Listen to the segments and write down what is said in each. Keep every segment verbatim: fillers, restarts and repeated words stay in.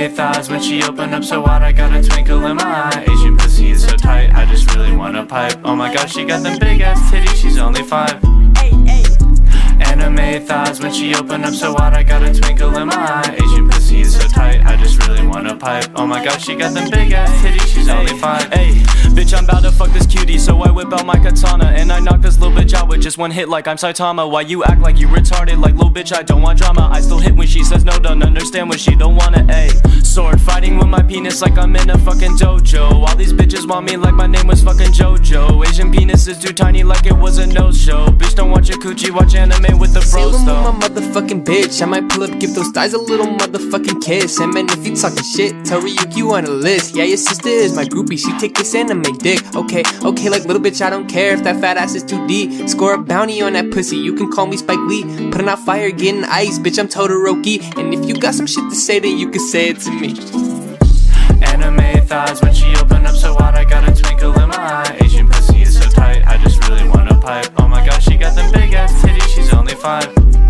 Anime thighs when she open up so wide, I got a twinkle in my eye. Asian pussy is so tight, I just really wanna pipe. Oh my gosh, she got them big ass titties, she's only five. Anime thighs when she open up so wide, I got a twinkle in my eye. Asian pussy is so tight, I just really wanna pipe. Oh my gosh, she got them big ass titties, she's only five. Hey, bitch, I'm about to fuck this cutie, so I whip out my katana and I knock this little bitch out with just one hit like I'm Saitama. Why you act like you retarded? Like, little bitch, I don't want drama. I still hit when she says no, don't understand when she don't wanna. Ayy, sword fighting with my penis like I'm in a fucking dojo. All these bitches want me like my name was fucking JoJo. Asian penis is too tiny like it was a no-show. Bitch, don't watch your coochie, watch anime with the bros though. with my motherfucking bitch, I might pull up, give those thighs a little motherfucking kiss. And man, if you talking shit, tell Ryuki on a list. Yeah, your sister is my groupie, she take this anime dick. Okay, okay, like little bitch, I don't care if that fat ass is too deep. Score a bounty on that pussy, you can call me Spike Lee. Putting out fire, getting ice, bitch, I'm Todoroki. And if you got some shit to say, then you can say it to me. Anime thighs when she open up so wide, I got a twinkle in my eye. Asian pussy is so tight, I just really wanna pipe. Oh my gosh, she got them big ass titties, she's only five.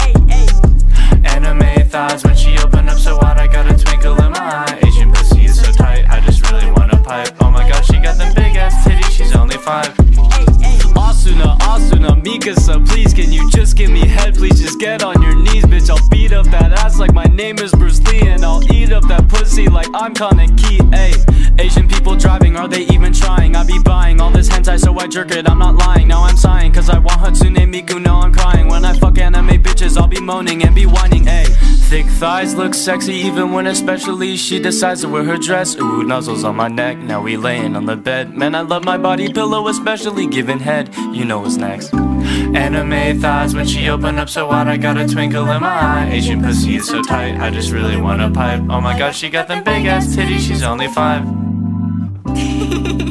Anime thighs when she open up so wide, I got a twinkle in my eye. Asian pussy is so tight, I just really wanna pipe. Oh my gosh, she got them big ass titties, she's only five. Asuna, Asuna, Mikasa, please can you just give me head? Please just get on your knees, bitch. I'll beat up that ass like my name is Bruce Lee, and I'll eat up that pussy like I'm Kaneki. Ayy, Asian people driving, are they even trying? I be buying all this hentai so I jerk it, I'm not lying. Now I'm sighing cause I want Hatsune Miku, now I'm crying. When I fuck anime bitches, I'll be moaning and be whining. Ayy, thick thighs look sexy even when especially she decides to wear her dress. Ooh, nuzzles on my neck, now we laying on the bed. Man, I love my body pillow, especially giving head. You know what's next. Anime thighs when she open up so wide, I got a twinkle in my eye. Asian pussy is so tight, I just really wanna pipe. Oh my gosh, she got them big ass titties, she's only five.